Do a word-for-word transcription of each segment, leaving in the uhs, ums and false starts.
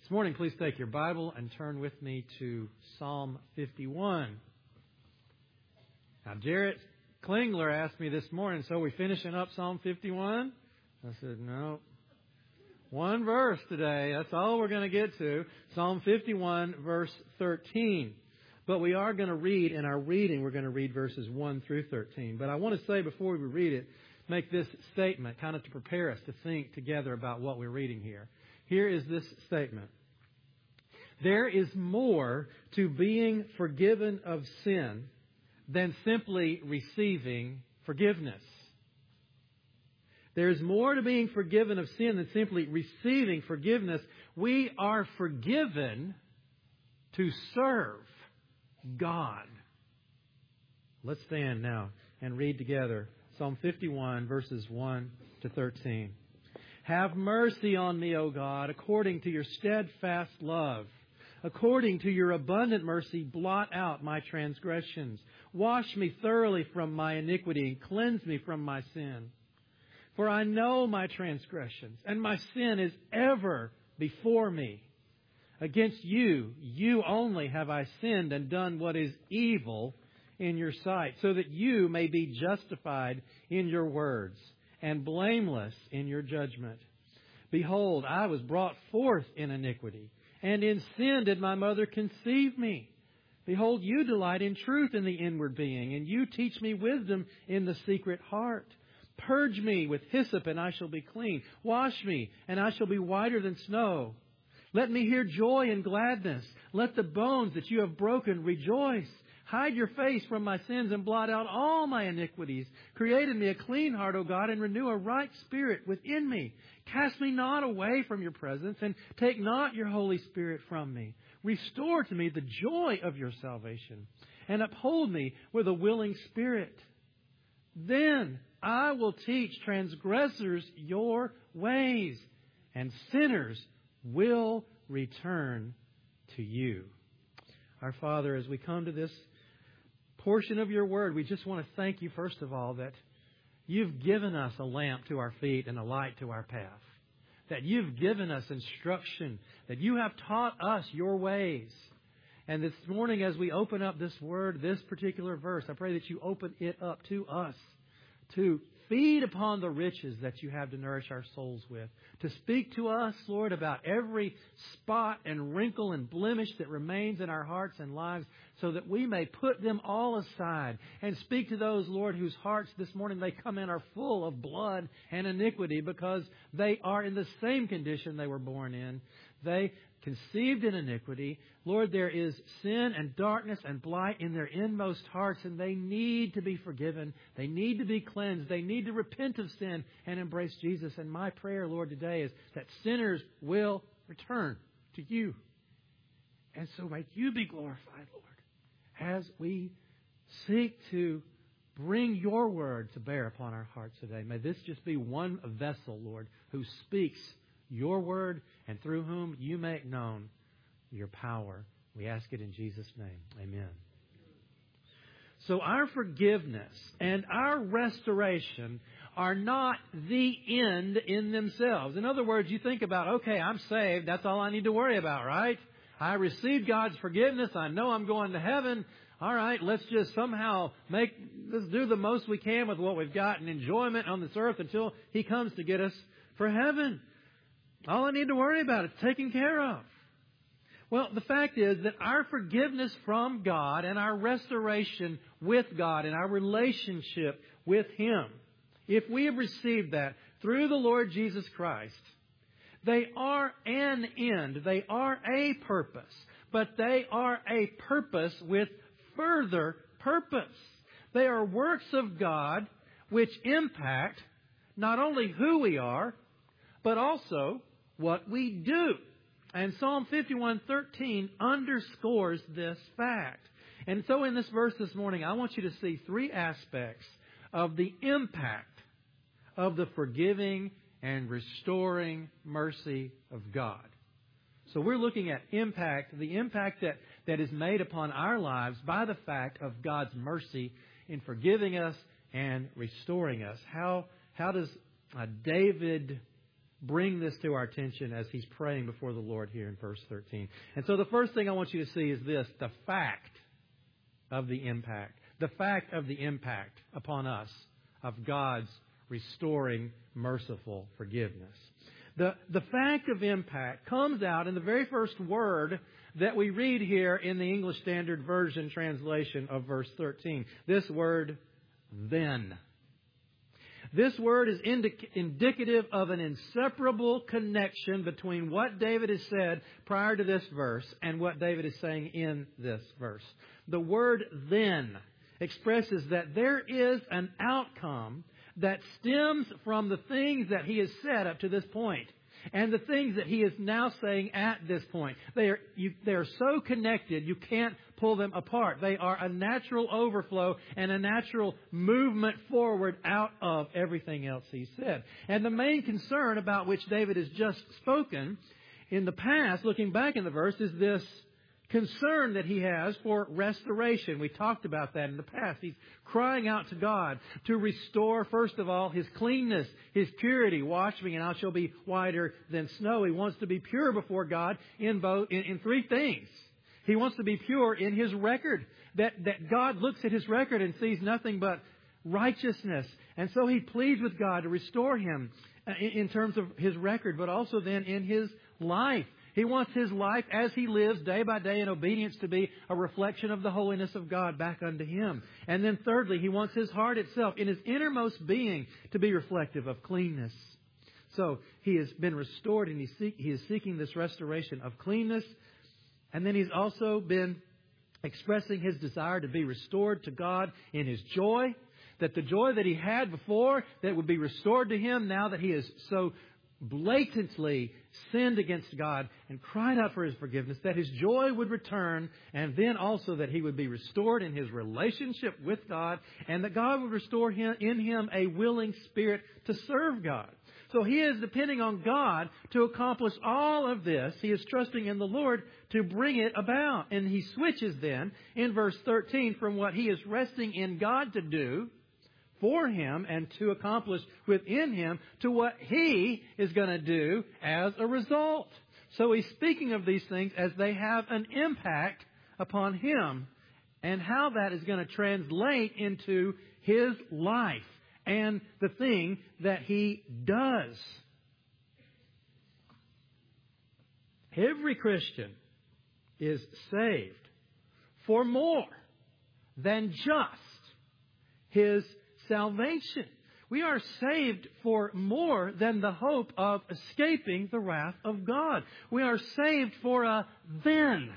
This morning, please take your Bible and turn with me to Psalm fifty-one. Now, Jarrett Klingler asked me this morning, so are we finishing up Psalm fifty-one? I said, no. One verse today. That's all we're going to get to. Psalm fifty-one, verse thirteen. But we are going to read, in our reading, we're going to read verses one through thirteen. But I want to say before we read it, make this statement, kind of to prepare us to think together about what we're reading here. Here is this statement. There is more to being forgiven of sin than simply receiving forgiveness. There is more to being forgiven of sin than simply receiving forgiveness. We are forgiven to serve God. Let's stand now and read together Psalm fifty-one, verses one to thirteen. Have mercy on me, O God, according to your steadfast love. According to your abundant mercy, blot out my transgressions. Wash me thoroughly from my iniquity and cleanse me from my sin. For I know my transgressions, and my sin is ever before me. Against you, you only have I sinned and done what is evil in your sight, so that you may be justified in your words and blameless in your judgment. Behold, I was brought forth in iniquity, and in sin did my mother conceive me. Behold, you delight in truth in the inward being, and you teach me wisdom in the secret heart. Purge me with hyssop, and I shall be clean. Wash me, and I shall be whiter than snow. Let me hear joy and gladness. Let the bones that you have broken rejoice. Hide your face from my sins and blot out all my iniquities. Create in me a clean heart, O God, and renew a right spirit within me. Cast me not away from your presence, and take not your Holy Spirit from me. Restore to me the joy of your salvation, and uphold me with a willing spirit. Then I will teach transgressors your ways, and sinners will return to you. Our Father, as we come to this portion of your word, we just want to thank you, first of all, that you've given us a lamp to our feet and a light to our path. That you've given us instruction. That you have taught us your ways. And this morning, as we open up this word, this particular verse, I pray that you open it up to us to feed upon the riches that you have to nourish our souls with. To speak to us, Lord, about every spot and wrinkle and blemish that remains in our hearts and lives, so that we may put them all aside and speak to those, Lord, whose hearts this morning they come in are full of blood and iniquity, because they are in the same condition they were born in. They conceived in iniquity. Lord, there is sin and darkness and blight in their inmost hearts, and they need to be forgiven. They need to be cleansed. They need to repent of sin and embrace Jesus. And my prayer, Lord, today is that sinners will return to you. And so may you be glorified, Lord, as we seek to bring your word to bear upon our hearts today. May this just be one vessel, Lord, who speaks your word, and through whom you make known your power. We ask it in Jesus' name. Amen. So our forgiveness and our restoration are not the end in themselves. In other words, you think about, okay, I'm saved. That's all I need to worry about, right? I received God's forgiveness. I know I'm going to heaven. All right, let's just somehow make, let's do the most we can with what we've got in enjoyment on this earth until He comes to get us for heaven. All I need to worry about is taken care of. Well, the fact is that our forgiveness from God and our restoration with God and our relationship with Him, if we have received that through the Lord Jesus Christ, they are an end. They are a purpose. But they are a purpose with further purpose. They are works of God which impact not only who we are, but also what we do. And Psalm fifty-one thirteen underscores this fact. And so in this verse this morning, I want you to see three aspects of the impact of the forgiving and restoring mercy of God. So we're looking at impact, the impact that, that is made upon our lives by the fact of God's mercy in forgiving us and restoring us. How, how does uh, David bring this to our attention as he's praying before the Lord here in verse thirteen. And so the first thing I want you to see is this, the fact of the impact. The fact of the impact upon us of God's restoring, merciful forgiveness. The, the fact of impact comes out in the very first word that we read here in the English Standard Version translation of verse thirteen. This word, then. This word is indic- indicative of an inseparable connection between what David has said prior to this verse and what David is saying in this verse. The word then expresses that there is an outcome that stems from the things that he has said up to this point and the things that he is now saying at this point. They are, you, they are so connected, you can't pull them apart. They are a natural overflow and a natural movement forward out of everything else he said. And the main concern about which David has just spoken in the past, looking back in the verse, is this concern that he has for restoration. We talked about that in the past. He's crying out to God to restore, first of all, his cleanness, his purity. Wash me and I shall be whiter than snow. He wants to be pure before God in both in, in three things. He wants to be pure in his record, that, that God looks at his record and sees nothing but righteousness. And so he pleads with God to restore him in, in terms of his record, but also then in his life. He wants his life as he lives day by day in obedience to be a reflection of the holiness of God back unto him. And then thirdly, he wants his heart itself in his innermost being to be reflective of cleanness. So he has been restored and he, seek, he is seeking this restoration of cleanness. And then he's also been expressing his desire to be restored to God in his joy. That the joy that he had before, that would be restored to him now that he is so blatantly sinned against God and cried out for his forgiveness, that his joy would return, and then also that he would be restored in his relationship with God, and that God would restore him, in him a willing spirit to serve God. So he is depending on God to accomplish all of this. He is trusting in the Lord to bring it about. And he switches then in verse thirteen from what he is resting in God to do for him and to accomplish within him to what he is going to do as a result. So he's speaking of these things as they have an impact upon him and how that is going to translate into his life and the thing that he does. Every Christian is saved for more than just his salvation. We are saved for more than the hope of escaping the wrath of God. We are saved for a then.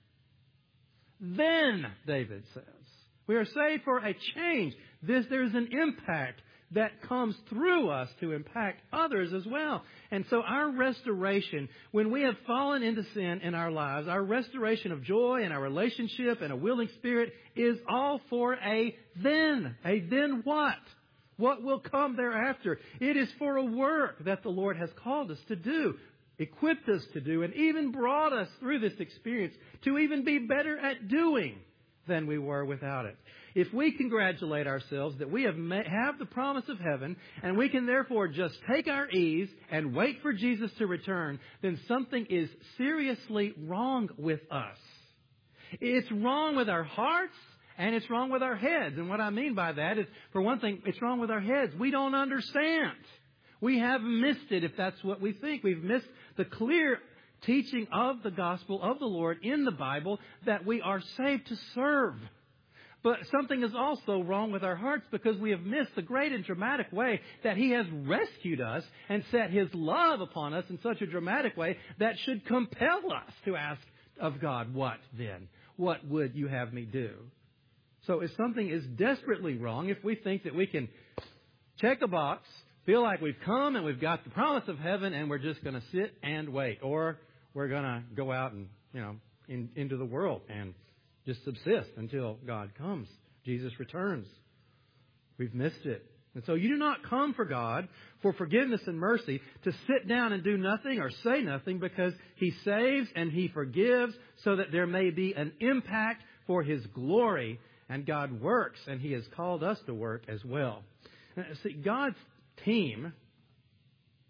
Then, David says. We are saved for a change. This, there's an impact that comes through us to impact others as well. And so our restoration, when we have fallen into sin in our lives, our restoration of joy and our relationship and a willing spirit is all for a then. A then what? What will come thereafter? It is for a work that the Lord has called us to do, equipped us to do, and even brought us through this experience to even be better at doing than we were without it. If we congratulate ourselves that we have have the promise of heaven and we can therefore just take our ease and wait for Jesus to return, then something is seriously wrong with us. It's wrong with our hearts and it's wrong with our heads. And what I mean by that is, for one thing, it's wrong with our heads. We don't understand. We have missed it if that's what we think. We've missed the clear teaching of the gospel of the Lord in the Bible that we are saved to serve. But something is also wrong with our hearts because we have missed the great and dramatic way that He has rescued us and set His love upon us in such a dramatic way that should compel us to ask of God, what then? What would you have me do? So if something is desperately wrong, if we think that we can check a box, feel like we've come and we've got the promise of heaven and we're just going to sit and wait, or we're going to go out and, you know, in, into the world and just subsist until God comes, Jesus returns. We've missed it. And so you do not come for God, for forgiveness and mercy, to sit down and do nothing or say nothing, because He saves and He forgives so that there may be an impact for His glory. And God works, and He has called us to work as well. Now, see, God's team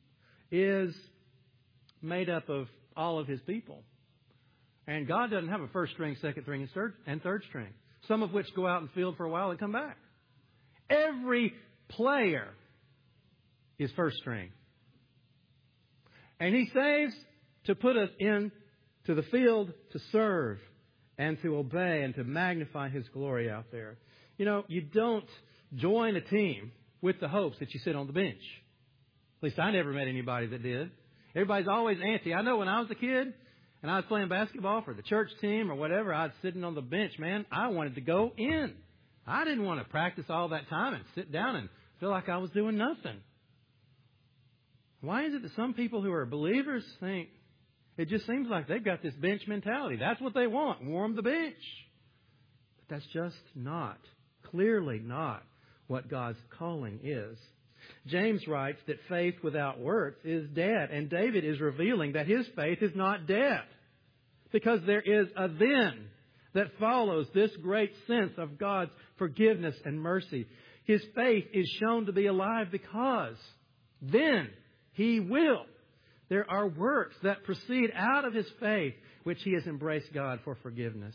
is made up of all of His people. And God doesn't have a first string, second string, and third, and third string, some of which go out in the field for a while and come back. Every player is first string. And He saves to put us in to the field to serve and to obey and to magnify His glory out there. You know, you don't join a team with the hopes that you sit on the bench. At least I never met anybody that did. Everybody's always antsy. I know when I was a kid and I was playing basketball for the church team or whatever, I was sitting on the bench, man. I wanted to go in. I didn't want to practice all that time and sit down and feel like I was doing nothing. Why is it that some people who are believers think it just seems like they've got this bench mentality? That's what they want, warm the bench. But that's just not, clearly not what God's calling is. James writes that faith without works is dead. And David is revealing that his faith is not dead. Because there is a then that follows this great sense of God's forgiveness and mercy. His faith is shown to be alive because then He will. There are works that proceed out of his faith, which he has embraced God for forgiveness.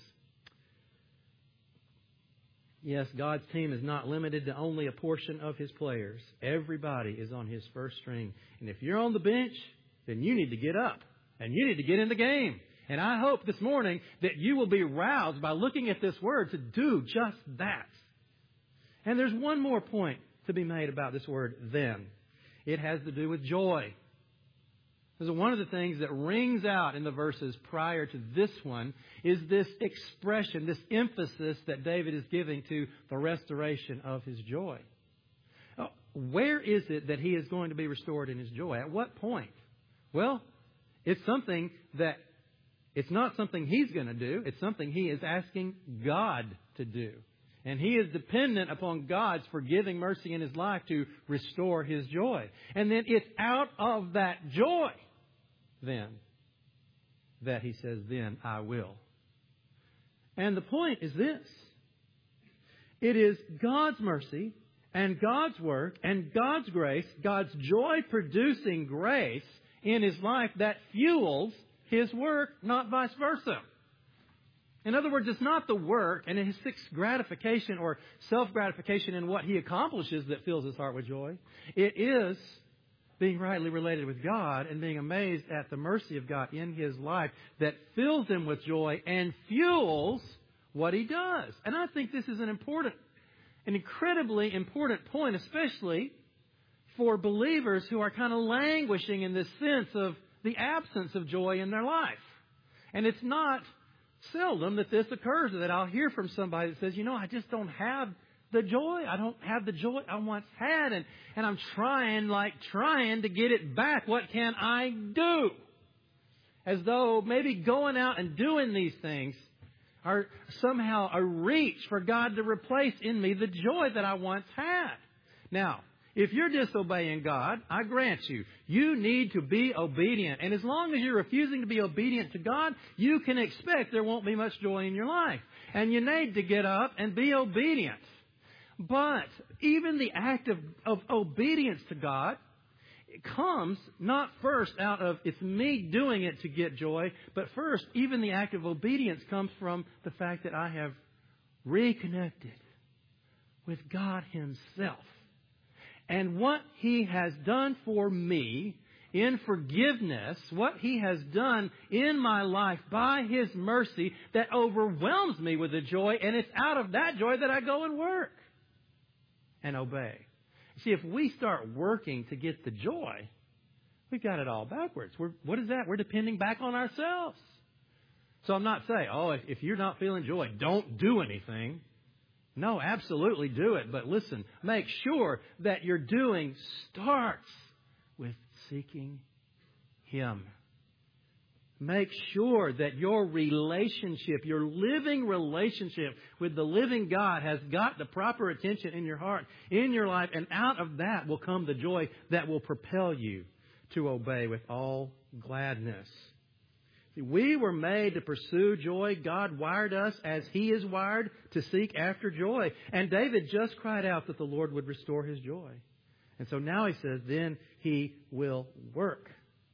Yes, God's team is not limited to only a portion of His players. Everybody is on His first string. And if you're on the bench, then you need to get up and you need to get in the game. And I hope this morning that you will be roused by looking at this word to do just that. And there's one more point to be made about this word, then. It has to do with joy. So one of the things that rings out in the verses prior to this one is this expression, this emphasis that David is giving to the restoration of his joy. Where is it that he is going to be restored in his joy? At what point? Well, it's something that, it's not something he's going to do. It's something he is asking God to do. And he is dependent upon God's forgiving mercy in his life to restore his joy. And then it's out of that joy, then, that he says, then I will. And the point is this. It is God's mercy and God's work and God's grace, God's joy-producing grace in his life that fuels his work, not vice versa. In other words, it's not the work and his gratification or self-gratification in what he accomplishes that fills his heart with joy. It is being rightly related with God and being amazed at the mercy of God in his life that fills him with joy and fuels what he does. And I think this is an important, an incredibly important point, especially for believers who are kind of languishing in this sense of the absence of joy in their life. And it's not seldom that this occurs, that I'll hear from somebody that says, you know, I just don't have the joy. I don't have the joy I once had. And, and I'm trying, like trying to get it back. What can I do? As though maybe going out and doing these things are somehow a reach for God to replace in me the joy that I once had. Now, if you're disobeying God, I grant you, you need to be obedient. And as long as you're refusing to be obedient to God, you can expect there won't be much joy in your life. And you need to get up and be obedient. But even the act of, of obedience to God comes not first out of it's me doing it to get joy, but first, even the act of obedience comes from the fact that I have reconnected with God Himself. And what He has done for me in forgiveness, what He has done in my life by His mercy that overwhelms me with the joy, and it's out of that joy that I go and work and obey. See, if we start working to get the joy, we've got it all backwards. We're, what is that? We're depending back on ourselves. So I'm not saying, oh, if, if you're not feeling joy, don't do anything. No, absolutely do it. But listen, make sure that your doing starts with seeking Him. Make sure that your relationship, your living relationship with the living God has got the proper attention in your heart, in your life, and out of that will come the joy that will propel you to obey with all gladness. See, we were made to pursue joy. God wired us as He is wired to seek after joy. And David just cried out that the Lord would restore his joy. And so now he says, then he will work.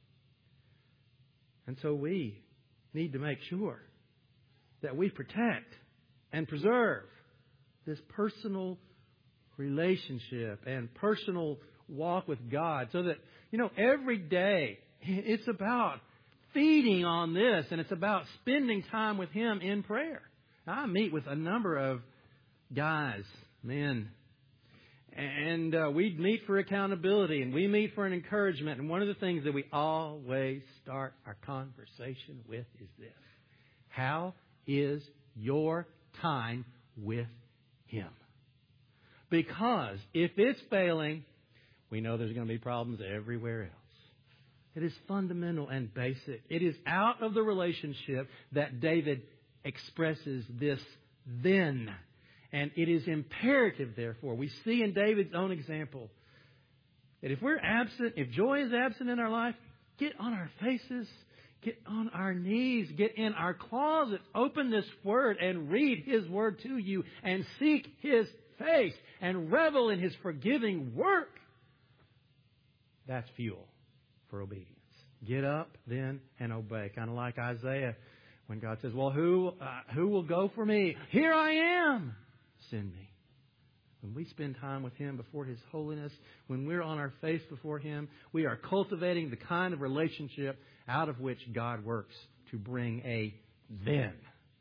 And so we need to make sure that we protect and preserve this personal relationship and personal walk with God, so that, you know, every day it's about feeding on this, and it's about spending time with Him in prayer. I meet with a number of guys, men, and uh, we meet for accountability, and we meet for an encouragement. And one of the things that we always start our conversation with is this: how is your time with Him? Because if it's failing, we know there's going to be problems everywhere else. It is fundamental and basic. It is out of the relationship that David expresses this then. And it is imperative, therefore. We see in David's own example that if we're absent, if joy is absent in our life, get on our faces, get on our knees, get in our closets, open this Word and read His Word to you and seek His face and revel in His forgiving work. That's fuel for obedience. Get up then and obey. Kind of like Isaiah when God says, well, who, uh, who will go for me? Here I am. Send me. When we spend time with Him before His holiness, when we're on our face before Him, we are cultivating the kind of relationship out of which God works to bring a then.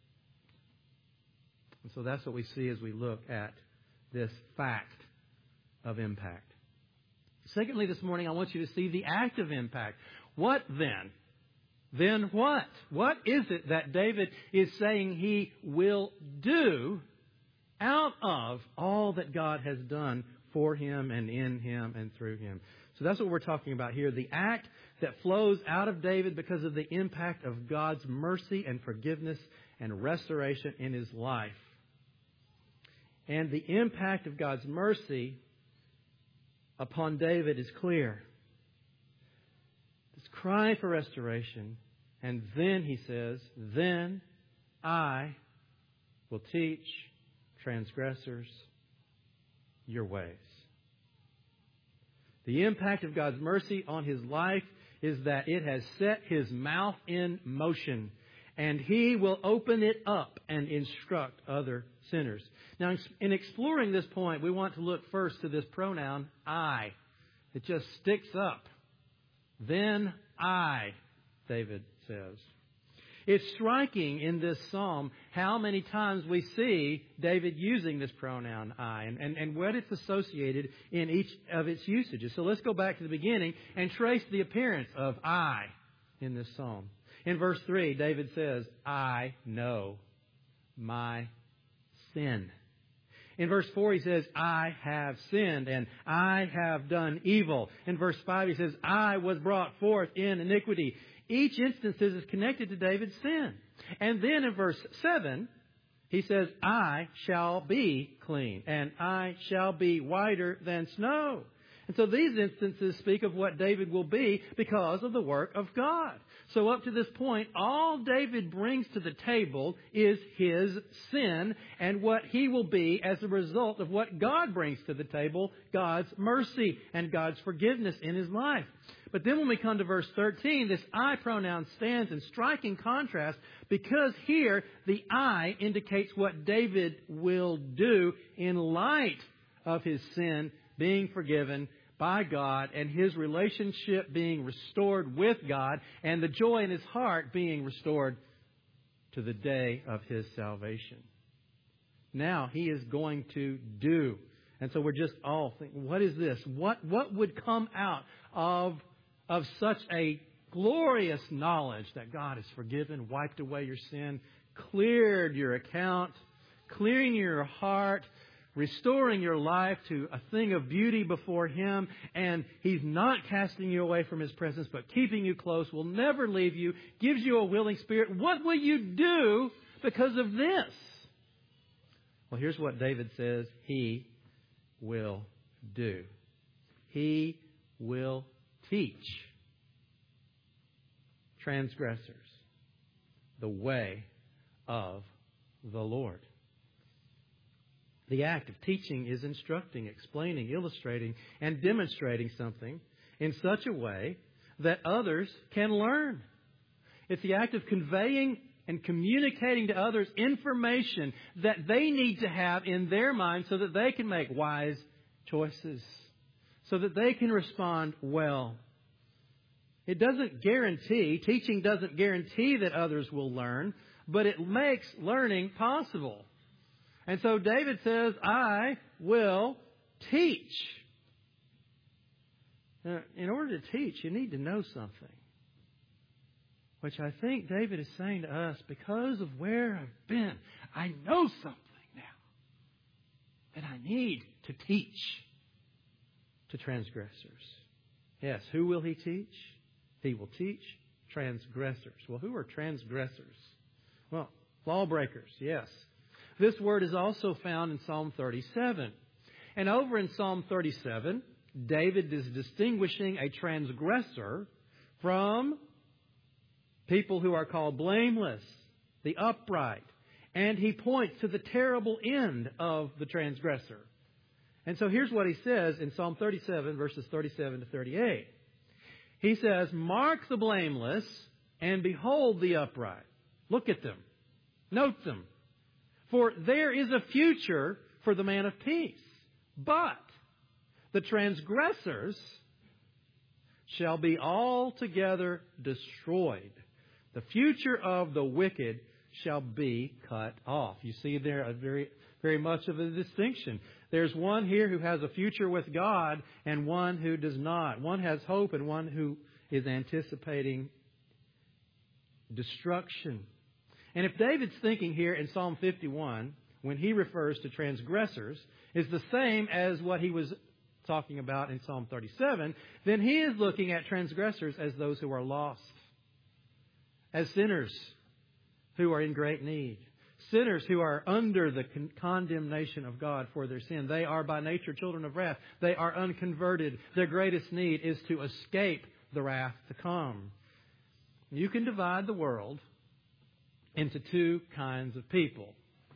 And so that's what we see as we look at this fact of impact. Secondly, this morning, I want you to see the active impact. What then? Then what? What is it that David is saying he will do out of all that God has done for him and in him and through him? So that's what we're talking about here. The act that flows out of David because of the impact of God's mercy and forgiveness and restoration in his life. And the impact of God's mercy upon David is clear. This cry for restoration. And then he says, then I will teach transgressors your ways. The impact of God's mercy on his life is that it has set his mouth in motion, and he will open it up and instruct other sinners. Now, in exploring this point, we want to look first to this pronoun, I. It just sticks up. Then I, David says. It's striking in this psalm how many times we see David using this pronoun I and, and, and what it's associated in each of its usages. So let's go back to the beginning and trace the appearance of I in this psalm. In verse three, David says, I know my sin. In verse four, he says, I have sinned and I have done evil. In verse five, he says, I was brought forth in iniquity. Each instance is connected to David's sin. And then in verse seven, he says, I shall be clean and I shall be whiter than snow. And so these instances speak of what David will be because of the work of God. So up to this point, all David brings to the table is his sin and what he will be as a result of what God brings to the table, God's mercy and God's forgiveness in his life. But then when we come to verse thirteen, this I pronoun stands in striking contrast because here the I indicates what David will do in light of his sin being forgiven by God and his relationship being restored with God and the joy in his heart being restored to the day of his salvation. Now he is going to do. And so we're just all thinking, what is this? What what would come out of, of such a glorious knowledge that God has forgiven, wiped away your sin, cleared your account, clearing your heart, restoring your life to a thing of beauty before Him, and He's not casting you away from His presence, but keeping you close, will never leave you, gives you a willing spirit. What will you do because of this? Well, here's what David says He will do. He will teach transgressors the way of the Lord. The act of teaching is instructing, explaining, illustrating, and demonstrating something in such a way that others can learn. It's the act of conveying and communicating to others information that they need to have in their mind so that they can make wise choices, so that they can respond well. It doesn't guarantee, teaching doesn't guarantee that others will learn, but it makes learning possible. And so David says, I will teach. Now, in order to teach, you need to know something. Which I think David is saying to us, because of where I've been, I know something now that I need to teach to transgressors. Yes, who will he teach? He will teach transgressors. Well, who are transgressors? Well, lawbreakers, yes. This word is also found in Psalm thirty-seven. And over in Psalm thirty-seven, David is distinguishing a transgressor from people who are called blameless, the upright. And he points to the terrible end of the transgressor. And so here's what he says in Psalm thirty-seven, verses thirty-seven to thirty-eight. He says, mark the blameless and behold the upright. Look at them. Note them. For there is a future for the man of peace. But the transgressors shall be altogether destroyed. The future of the wicked shall be cut off. You see there a very, very much of a distinction. There's one here who has a future with God and one who does not. One has hope and one who is anticipating destruction. And if David's thinking here in Psalm fifty-one, when he refers to transgressors, is the same as what he was talking about in Psalm thirty-seven, then he is looking at transgressors as those who are lost, as sinners who are in great need. Sinners who are under the con- condemnation of God for their sin. They are by nature children of wrath. They are unconverted. Their greatest need is to escape the wrath to come. You can divide the world into two kinds of people.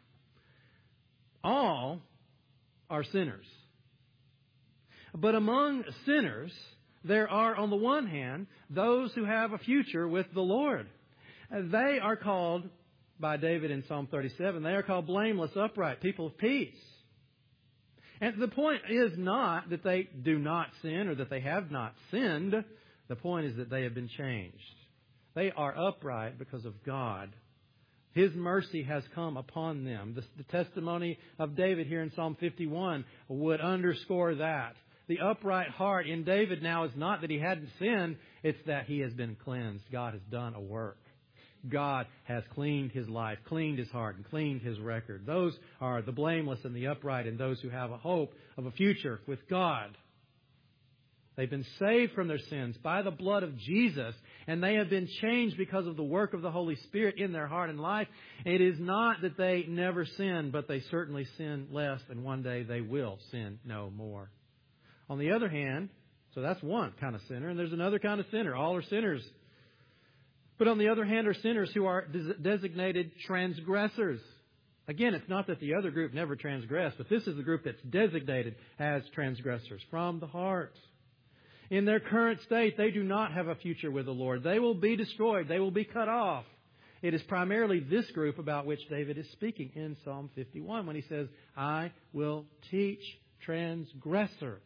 All are sinners. But among sinners, there are, on the one hand, those who have a future with the Lord. They are called, by David in Psalm thirty-seven, they are called blameless, upright, people of peace. And the point is not that they do not sin or that they have not sinned. The point is that they have been changed. They are upright because of God. His mercy has come upon them. The, the testimony of David here in Psalm fifty-one would underscore that. The upright heart in David now is not that he hadn't sinned, it's that he has been cleansed. God has done a work. God has cleaned his life, cleaned his heart, and cleaned his record. Those are the blameless and the upright and those who have a hope of a future with God. They've been saved from their sins by the blood of Jesus, and they have been changed because of the work of the Holy Spirit in their heart and life. It is not that they never sin, but they certainly sin less, and one day they will sin no more. On the other hand, so that's one kind of sinner, and there's another kind of sinner. All are sinners. But on the other hand are sinners who are des- designated transgressors. Again, it's not that the other group never transgressed, but this is the group that's designated as transgressors from the heart. In their current state, they do not have a future with the Lord. They will be destroyed. They will be cut off. It is primarily this group about which David is speaking in Psalm fifty-one when he says, I will teach transgressors.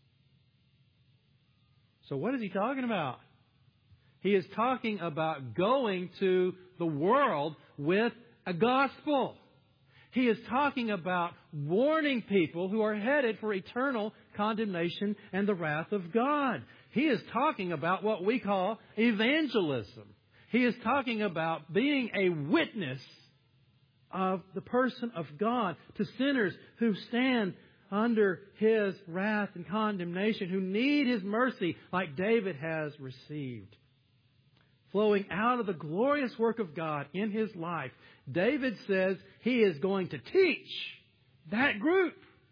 So what is he talking about? He is talking about going to the world with a gospel. He is talking about warning people who are headed for eternal condemnation and the wrath of God. He is talking about what we call evangelism. He is talking about being a witness of the person of God to sinners who stand under His wrath and condemnation, who need His mercy like David has received. Flowing out of the glorious work of God in his life, David says he is going to teach that group.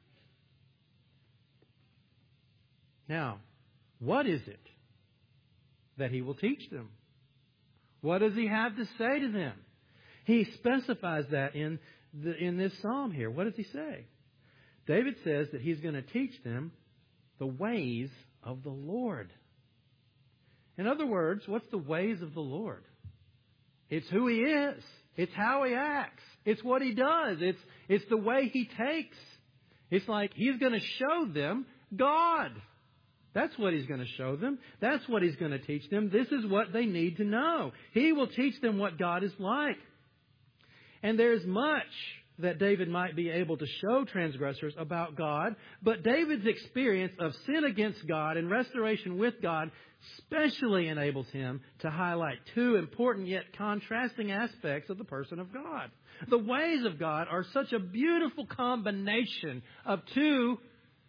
Now, what is it that he will teach them? What does he have to say to them? He specifies that in the, in this psalm here. What does he say? David says that he's going to teach them the ways of the Lord. In other words, what's the ways of the Lord? It's who He is. It's how He acts. It's what He does. It's, it's the way He takes. It's like He's going to show them God. That's what He's going to show them. That's what He's going to teach them. This is what they need to know. He will teach them what God is like. And there's much that David might be able to show transgressors about God, but David's experience of sin against God and restoration with God specially enables him to highlight two important yet contrasting aspects of the person of God. The ways of God are such a beautiful combination of two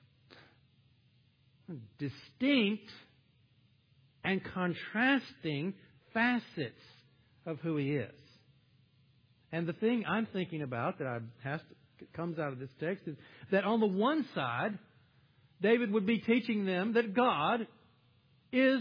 distinct and contrasting facets of who He is. And the thing I'm thinking about that I has to, comes out of this text is that on the one side, David would be teaching them that God is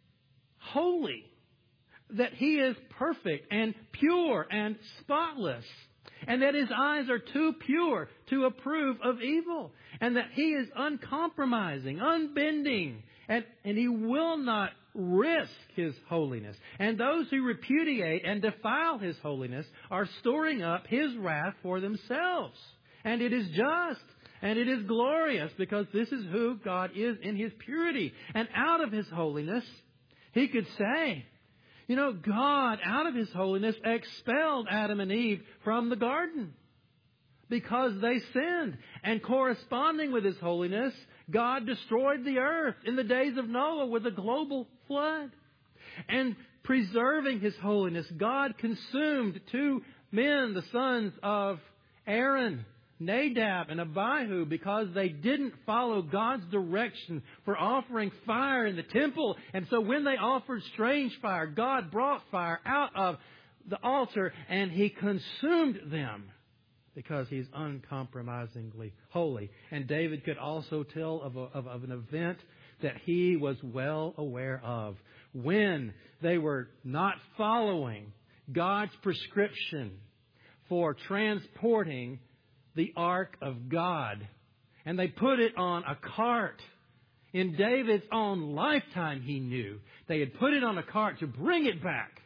holy, that He is perfect and pure and spotless, and that His eyes are too pure to approve of evil, and that He is uncompromising, unbending, and, and He will not risk His holiness. And those who repudiate and defile His holiness are storing up His wrath for themselves. And it is just and it is glorious because this is who God is in His purity. And out of His holiness, He could say, you know, God, out of His holiness, expelled Adam and Eve from the garden because they sinned. And corresponding with His holiness, God destroyed the earth in the days of Noah with a global flood. And preserving His holiness, God consumed two men, the sons of Aaron, Nadab and Abihu, because they didn't follow God's direction for offering fire in the temple. And so when they offered strange fire, God brought fire out of the altar and He consumed them, because He's uncompromisingly holy. And David could also tell of, a, of, of an event that he was well aware of. When they were not following God's prescription for transporting the ark of God, and they put it on a cart. In David's own lifetime, he knew they had put it on a cart to bring it back.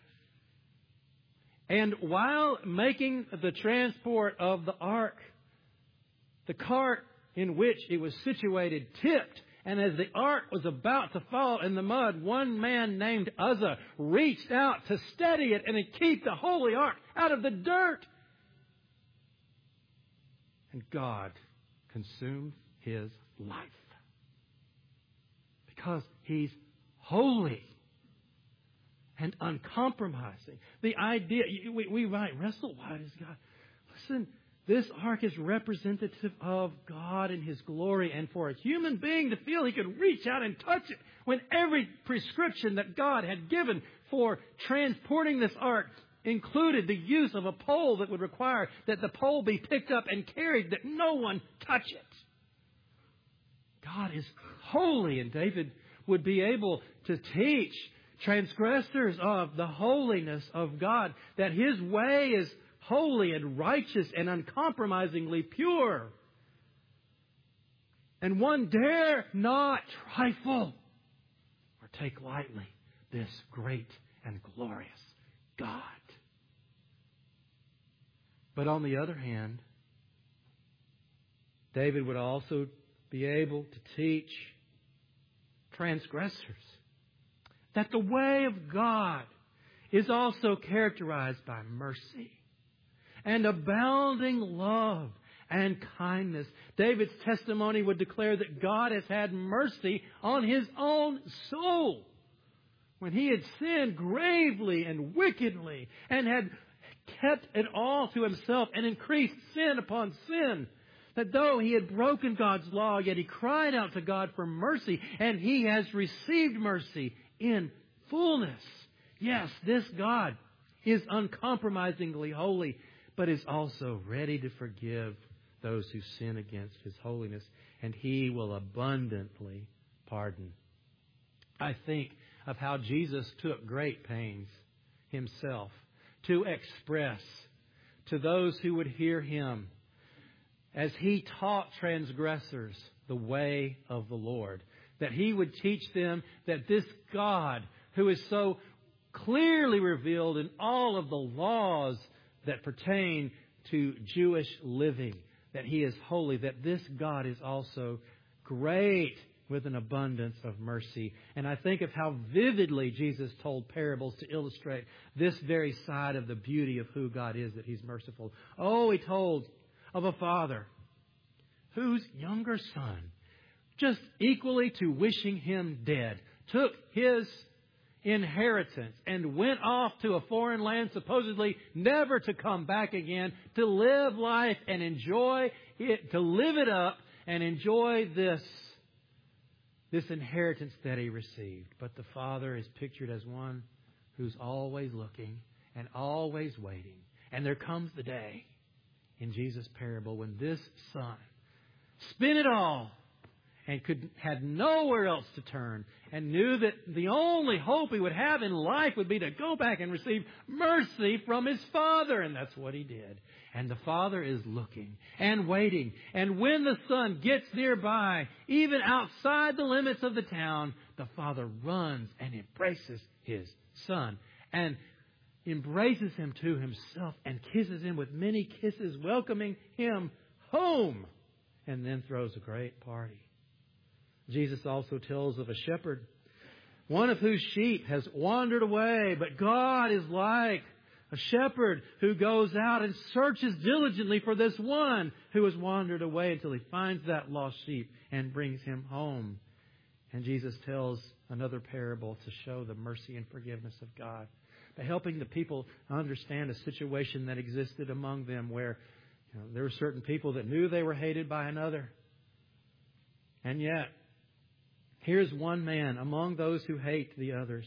And while making the transport of the ark, the cart in which it was situated tipped. And as the ark was about to fall in the mud, one man named Uzzah reached out to steady it and to keep the holy ark out of the dirt. And God consumed his life. Because He's holy and uncompromising. The idea, we, we might wrestle, why does God? Listen, this ark is representative of God and His glory. And for a human being to feel he could reach out and touch it, when every prescription that God had given for transporting this ark included the use of a pole that would require that the pole be picked up and carried, that no one touch it. God is holy, and David would be able to teach transgressors of the holiness of God, that His way is holy and righteous and uncompromisingly pure. And one dare not trifle or take lightly this great and glorious God. But on the other hand, David would also be able to teach transgressors that the way of God is also characterized by mercy and abounding love and kindness. David's testimony would declare that God has had mercy on his own soul when he had sinned gravely and wickedly and had kept it all to himself and increased sin upon sin. That though he had broken God's law, yet he cried out to God for mercy, and he has received mercy in fullness. Yes, this God is uncompromisingly holy, but is also ready to forgive those who sin against His holiness, and He will abundantly pardon. I think of how Jesus took great pains Himself to express to those who would hear Him as He taught transgressors the way of the Lord, that He would teach them that this God, who is so clearly revealed in all of the laws that pertain to Jewish living, that He is holy, that this God is also great with an abundance of mercy. And I think of how vividly Jesus told parables to illustrate this very side of the beauty of who God is, that He's merciful. Oh, He told of a father whose younger son, just equally to wishing him dead, took his inheritance and went off to a foreign land, supposedly never to come back again, to live life and enjoy it, to live it up and enjoy this, this inheritance that he received. But the father is pictured as one who's always looking and always waiting. And there comes the day in Jesus' parable when this son spent it all and could had nowhere else to turn, and knew that the only hope he would have in life would be to go back and receive mercy from his father. And that's what he did. And the father is looking and waiting. And when the son gets nearby, even outside the limits of the town, the father runs and embraces his son and embraces him to himself and kisses him with many kisses, welcoming him home, and then throws a great party. Jesus also tells of a shepherd, one of whose sheep has wandered away. But God is like a shepherd who goes out and searches diligently for this one who has wandered away until he finds that lost sheep and brings him home. And Jesus tells another parable to show the mercy and forgiveness of God, by helping the people understand a situation that existed among them where, you know, there were certain people that knew they were hated by another. And yet, here's one man among those who hate the others.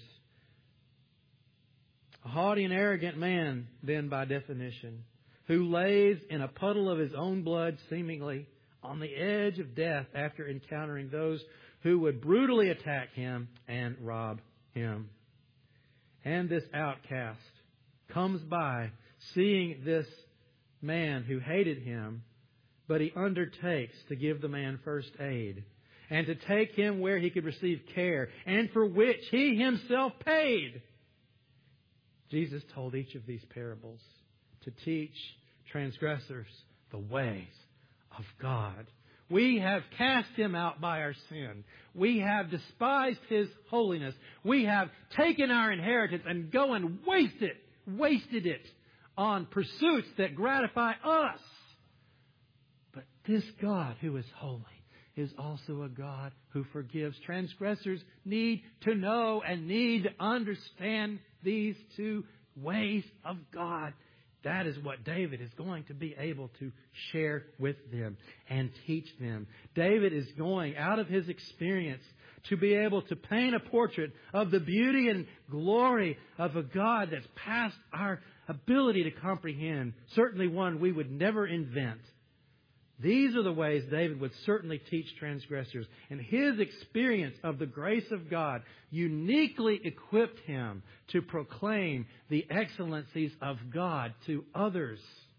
A haughty and arrogant man, then, by definition, who lays in a puddle of his own blood, seemingly on the edge of death after encountering those who would brutally attack him and rob him. And this outcast comes by, seeing this man who hated him, but he undertakes to give the man first aid and to take him where he could receive care, and for which he himself paid. Jesus told each of these parables to teach transgressors the ways of God. We have cast him out by our sin. We have despised his holiness. We have taken our inheritance and go and waste it, wasted it on pursuits that gratify us. But this God who is holy is also a God who forgives. Transgressors need to know and need to understand these two ways of God. That is what David is going to be able to share with them and teach them. David is going out of his experience to be able to paint a portrait of the beauty and glory of a God that's past our ability to comprehend. Certainly one we would never invent. These are the ways David would certainly teach transgressors. And his experience of the grace of God uniquely equipped him to proclaim the excellencies of God to others.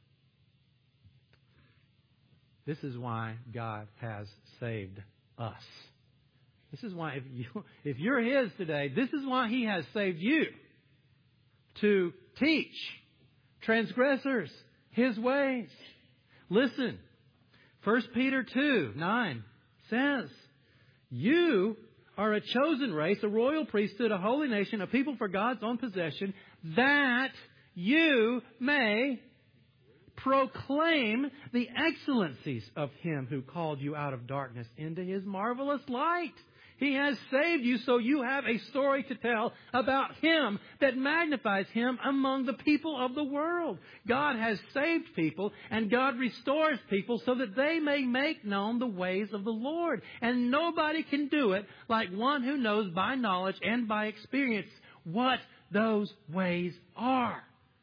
This is why God has saved us. This is why, if, you, if you're His today, this is why He has saved you. To teach transgressors His ways. Listen. First Peter two nine says, you are a chosen race, a royal priesthood, a holy nation, a people for God's own possession, that you may proclaim the excellencies of Him who called you out of darkness into His marvelous light. He has saved you so you have a story to tell about Him that magnifies Him among the people of the world. God has saved people, and God restores people so that they may make known the ways of the Lord. And nobody can do it like one who knows by knowledge and by experience what those ways are.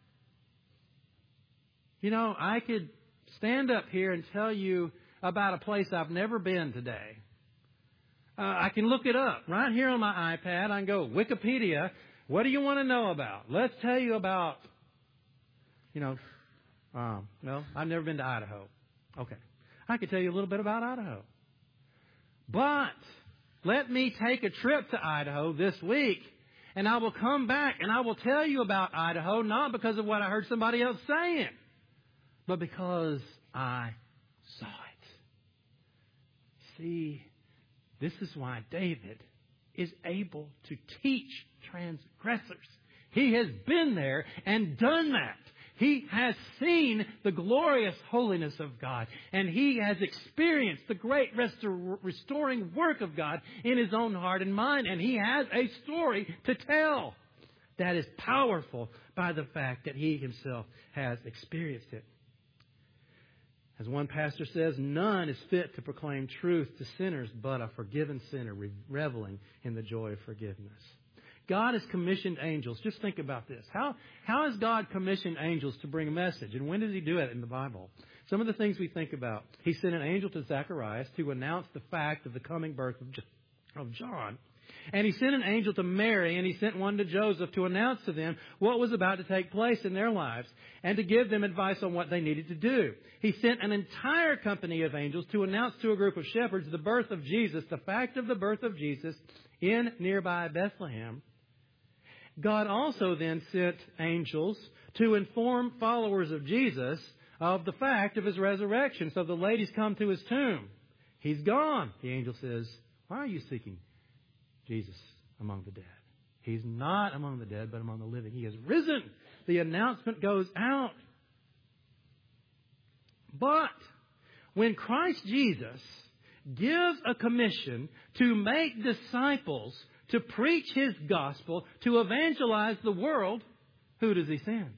You know, I could stand up here and tell you about a place I've never been today. Uh, I can look it up right here on my iPad. I can go Wikipedia. What do you want to know about? Let's tell you about, you know, um, well, I've never been to Idaho. Okay. I could tell you a little bit about Idaho. But let me take a trip to Idaho this week, and I will come back and I will tell you about Idaho, not because of what I heard somebody else saying, but because I saw it. See, this is why David is able to teach transgressors. He has been there and done that. He has seen the glorious holiness of God, and he has experienced the great restor- restoring work of God in his own heart and mind, and he has a story to tell that is powerful by the fact that he himself has experienced it. As one pastor says, none is fit to proclaim truth to sinners but a forgiven sinner reveling in the joy of forgiveness. God has commissioned angels. Just think about this. How, how has God commissioned angels to bring a message? And when does he do it in the Bible? Some of the things we think about. He sent an angel to Zacharias to announce the fact of the coming birth of John. And he sent an angel to Mary, and he sent one to Joseph to announce to them what was about to take place in their lives and to give them advice on what they needed to do. He sent an entire company of angels to announce to a group of shepherds the birth of Jesus, the fact of the birth of Jesus in nearby Bethlehem. God also then sent angels to inform followers of Jesus of the fact of his resurrection. So the ladies come to his tomb. He's gone. The angel says, why are you seeking Jesus among the dead? He's not among the dead, but among the living. He has risen. The announcement goes out. But when Christ Jesus gives a commission to make disciples, to preach his gospel, to evangelize the world, who does he send?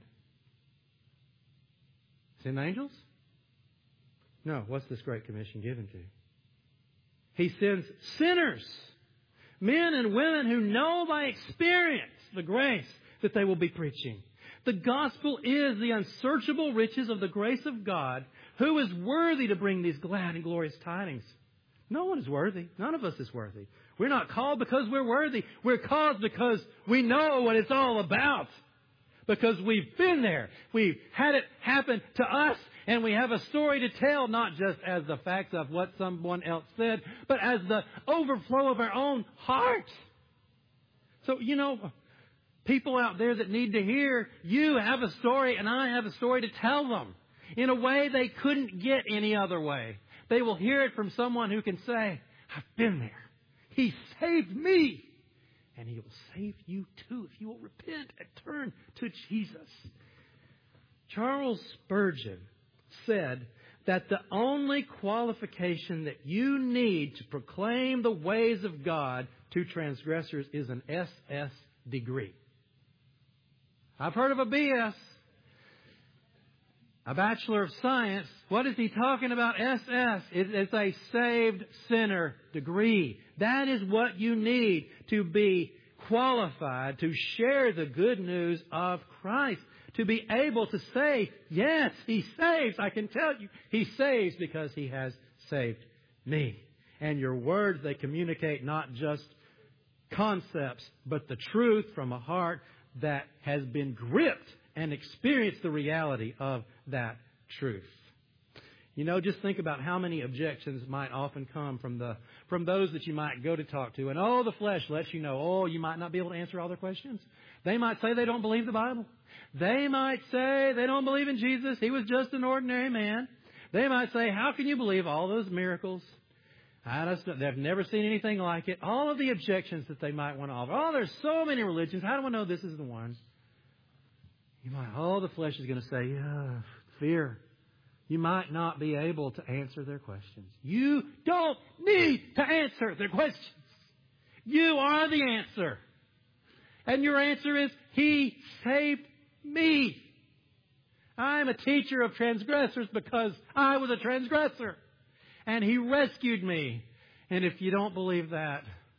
Send angels? No. What's this great commission given to? He sends sinners, men and women who know by experience the grace that they will be preaching. The gospel is the unsearchable riches of the grace of God. Who is worthy to bring these glad and glorious tidings? No one is worthy. None of us is worthy. We're not called because we're worthy. We're called because we know what it's all about. Because we've been there. We've had it happen to us. And we have a story to tell, not just as the facts of what someone else said, but as the overflow of our own hearts. So, you know, people out there that need to hear, you have a story and I have a story to tell them in a way they couldn't get any other way. They will hear it from someone who can say, I've been there. He saved me. And he will save you too if you will repent and turn to Jesus. Charles Spurgeon said that the only qualification that you need to proclaim the ways of God to transgressors is an S S degree. I've heard of a B S. A Bachelor of Science. What is he talking about? S S. It's a saved sinner degree. That is what you need to be qualified to share the good news of Christ. To be able to say, yes, he saves. I can tell you, he saves because he has saved me. And your words, they communicate not just concepts, but the truth from a heart that has been gripped and experienced the reality of that truth. You know, just think about how many objections might often come from the from those that you might go to talk to. And oh, the flesh lets you know, oh, you might not be able to answer all their questions. They might say they don't believe the Bible. They might say they don't believe in Jesus. He was just an ordinary man. They might say, how can you believe all those miracles? I just, they've never seen anything like it. All of the objections that they might want to offer. Oh, there's so many religions. How do I know this is the one? You might, oh, the flesh is going to say, yeah, fear. You might not be able to answer their questions. You don't need to answer their questions. You are the answer. And your answer is, He saved me. I'm a teacher of transgressors because I was a transgressor. And He rescued me. And if you don't believe that,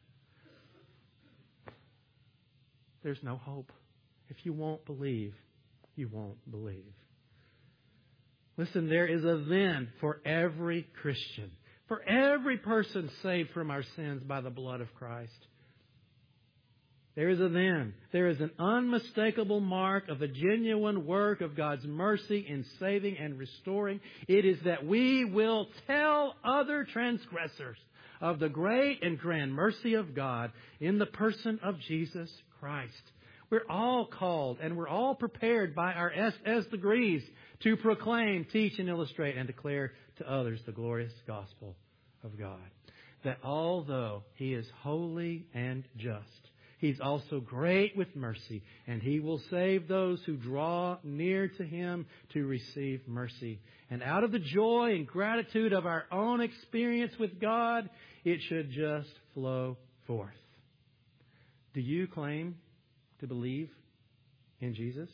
there's no hope. If you won't believe, you won't believe. Listen, there is a then for every Christian, for every person saved from our sins by the blood of Christ. There is a then. There is an unmistakable mark of a genuine work of God's mercy in saving and restoring. It is that we will tell other transgressors of the great and grand mercy of God in the person of Jesus Christ. We're all called and we're all prepared by our S S degrees to proclaim, teach, and illustrate and declare to others the glorious gospel of God. That although He is holy and just, He's also great with mercy, and He will save those who draw near to Him to receive mercy. And out of the joy and gratitude of our own experience with God, it should just flow forth. Do you claim to believe in Jesus?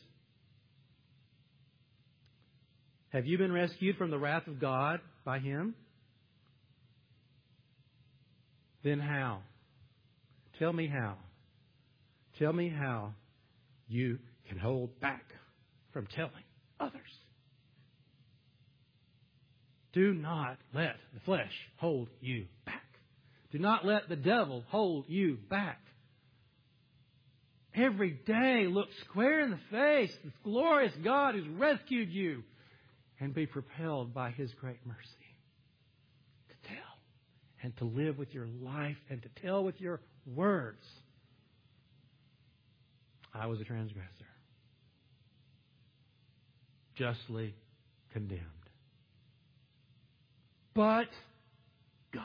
Have you been rescued from the wrath of God by Him? Then how? Tell me how. Tell me how you can hold back from telling others. Do not let the flesh hold you back. Do not let the devil hold you back. Every day look square in the face this glorious God who's rescued you and be propelled by His great mercy to tell and to live with your life and to tell with your words. I was a transgressor, justly condemned. But God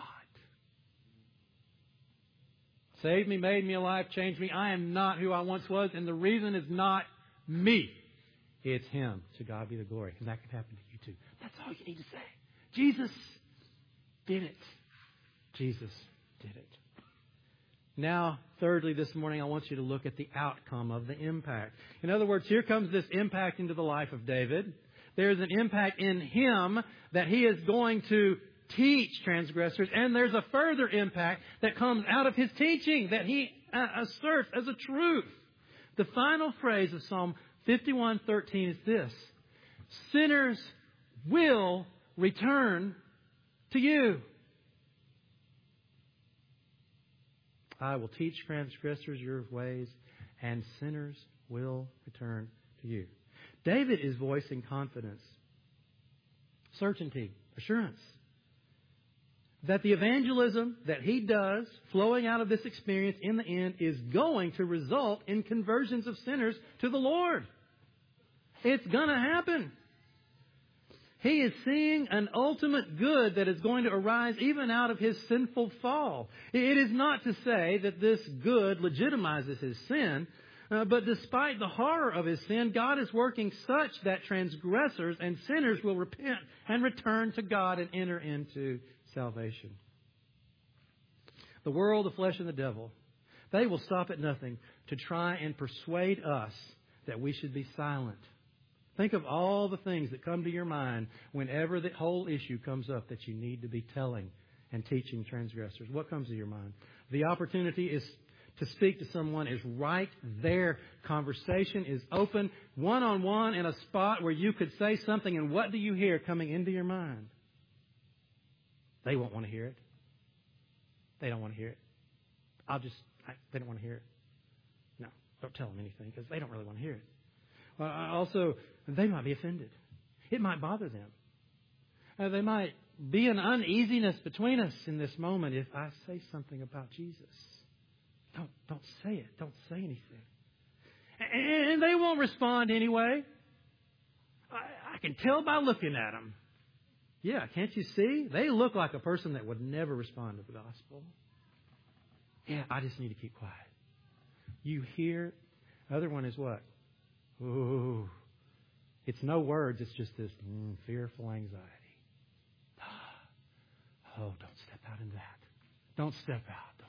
saved me, made me alive, changed me. I am not who I once was, and the reason is not me. It's Him. To God be the glory. And that can happen to you too. That's all you need to say. Jesus did it. Jesus did it. Now, thirdly, this morning, I want you to look at the outcome of the impact. In other words, here comes this impact into the life of David. There's an impact in him that he is going to teach transgressors. And there's a further impact that comes out of his teaching that he asserts as a truth. The final phrase of Psalm fifty-one thirteen is this: sinners will return to you. I will teach transgressors your ways, and sinners will return to you. David is voicing confidence, certainty, assurance that the evangelism that he does, flowing out of this experience in the end, is going to result in conversions of sinners to the Lord. It's going to happen. He is seeing an ultimate good that is going to arise even out of his sinful fall. It is not to say that this good legitimizes his sin, uh, but despite the horror of his sin, God is working such that transgressors and sinners will repent and return to God and enter into salvation. The world, the flesh, and the devil, they will stop at nothing to try and persuade us that we should be silent. Think of all the things that come to your mind whenever the whole issue comes up that you need to be telling and teaching transgressors. What comes to your mind? The opportunity is to speak to someone is right there. Conversation is open, one-on-one in a spot where you could say something, and what do you hear coming into your mind? They won't want to hear it. They don't want to hear it. I'll just, I, they don't want to hear it. No, don't tell them anything because they don't really want to hear it. Uh, also, they might be offended. It might bother them. Uh, they might be an uneasiness between us in this moment if I say something about Jesus. Don't, don't say it. Don't say anything. And, and they won't respond anyway. I, I can tell by looking at them. Yeah, can't you see? They look like a person that would never respond to the gospel. Yeah, I just need to keep quiet. You hear, the other one is what? Ooh, it's no words. It's just this mm, fearful anxiety. Oh, don't step out into that. Don't step out.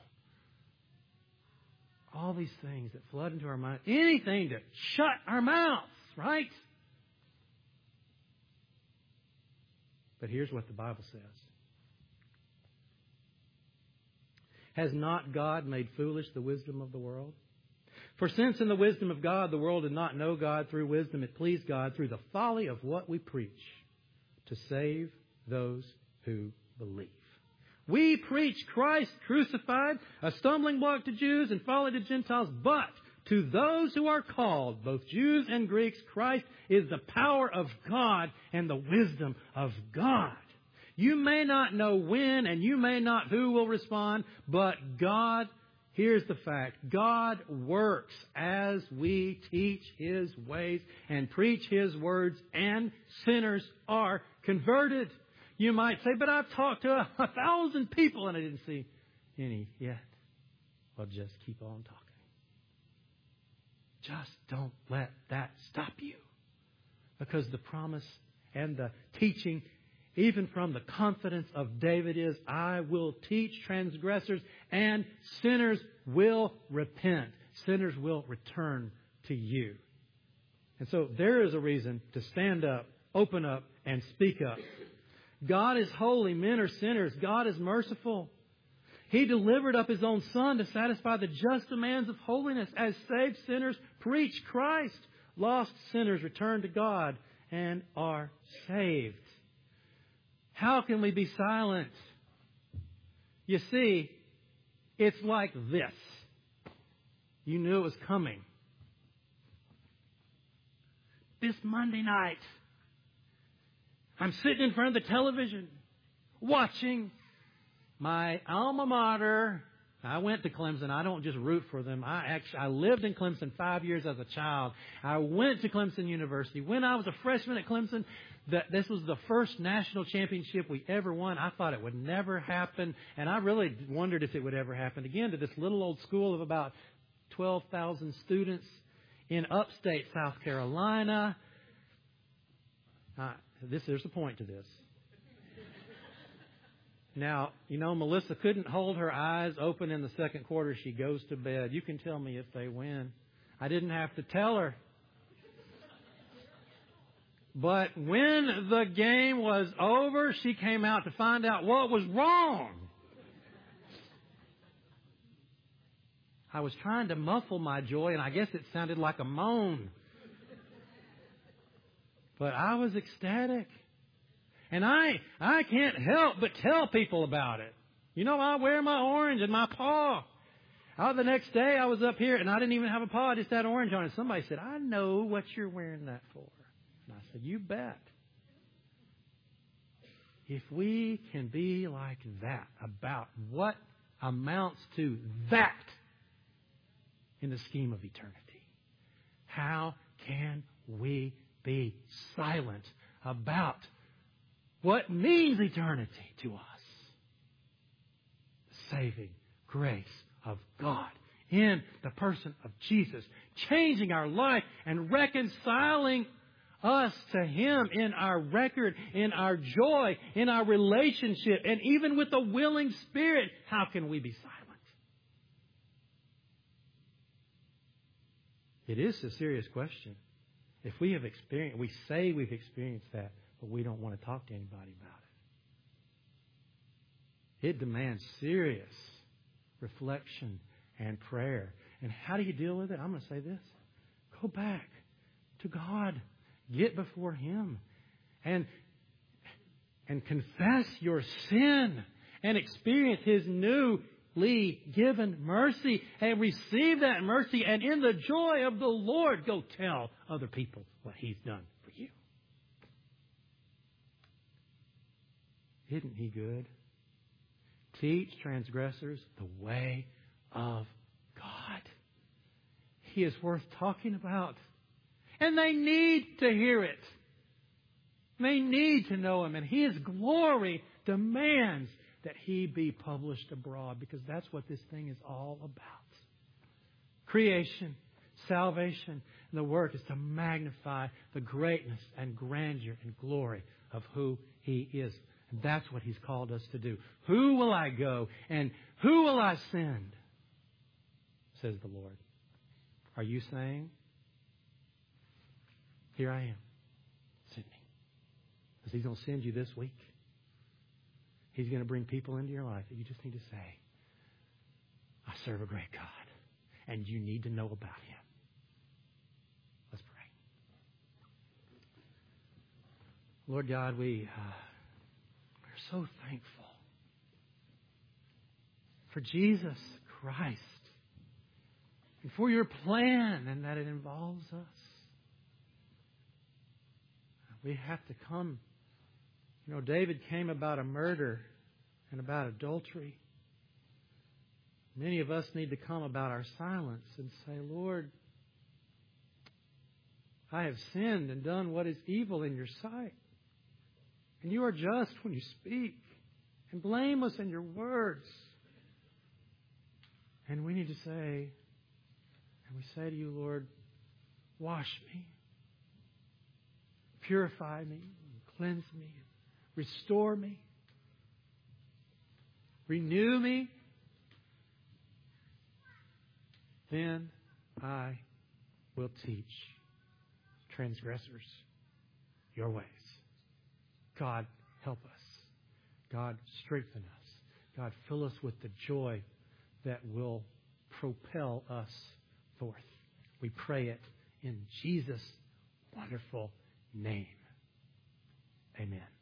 Don't. All these things that flood into our mind. Anything to shut our mouths, right? But here's what the Bible says. Has not God made foolish the wisdom of the world? For since in the wisdom of God, the world did not know God through wisdom, it pleased God through the folly of what we preach to save those who believe. We preach Christ crucified, a stumbling block to Jews and folly to Gentiles, but to those who are called, both Jews and Greeks, Christ is the power of God and the wisdom of God. You may not know when and you may not who will respond, but God, here's the fact, God works as we teach His ways and preach His words, and sinners are converted. You might say, but I've talked to a, a thousand people and I didn't see any yet. Well, just keep on talking. Just don't let that stop you. Because the promise and the teaching, even from the confidence of David, is, I will teach transgressors and sinners will repent. Sinners will return to you. And so there is a reason to stand up, open up, and speak up. God is holy. Men are sinners. God is merciful. He delivered up His own Son to satisfy the just demands of holiness. As saved sinners preach Christ. Lost sinners return to God and are saved. How can we be silent? You see, it's like this. You knew it was coming. This Monday night, I'm sitting in front of the television watching my alma mater. I went to Clemson. I don't just root for them. I actually I lived in Clemson five years as a child. I went to Clemson University. When I was a freshman at Clemson, that this was the first national championship we ever won. I thought it would never happen, and I really wondered if it would ever happen again, to this little old school of about twelve thousand students in upstate South Carolina. Uh, this there's a point to this. Now, you know, Melissa couldn't hold her eyes open in the second quarter. She goes to bed. You can tell me if they win. I didn't have to tell her. But when the game was over, she came out to find out what was wrong. I was trying to muffle my joy, and I guess it sounded like a moan. But I was ecstatic. And I I can't help but tell people about it. You know, I wear my orange in my paw. Oh, the next day I was up here and I didn't even have a paw. I just had orange on it. Somebody said, I know what you're wearing that for. And I said, you bet. If we can be like that about what amounts to that in the scheme of eternity, how can we be silent about what means eternity to us? The saving grace of God in the person of Jesus, changing our life and reconciling us to Him in our record, in our joy, in our relationship, and even with a willing spirit. How can we be silent? It is a serious question. If we have experienced, we say we've experienced that, but we don't want to talk to anybody about it. It demands serious reflection and prayer. And how do you deal with it? I'm going to say this. Go back to God. Get before Him. And, and confess your sin. And experience His newly given mercy. And receive that mercy. And in the joy of the Lord, go tell other people what He's done for you. Isn't He good? Teach transgressors the way of God. He is worth talking about. And they need to hear it. They need to know Him. And His glory demands that He be published abroad, because that's what this thing is all about. Creation, salvation, and the work is to magnify the greatness and grandeur and glory of who He is. And that's what He's called us to do. Who will I go and who will I send? Says the Lord. Are you saying, here I am, send me? Because He's going to send you this week. He's going to bring people into your life that you just need to say, I serve a great God, and you need to know about Him. Let's pray. Lord God, we... Uh, so thankful for Jesus Christ and for your plan and that it involves us. We have to come. You know, David came about a murder and about adultery. Many of us need to come about our silence and say, Lord, I have sinned and done what is evil in your sight. And you are just when you speak and blameless in your words. And we need to say, and we say to you, Lord, wash me, purify me, cleanse me, restore me, renew me. Then I will teach transgressors your ways. God, help us. God, strengthen us. God, fill us with the joy that will propel us forth. We pray it in Jesus' wonderful name. Amen.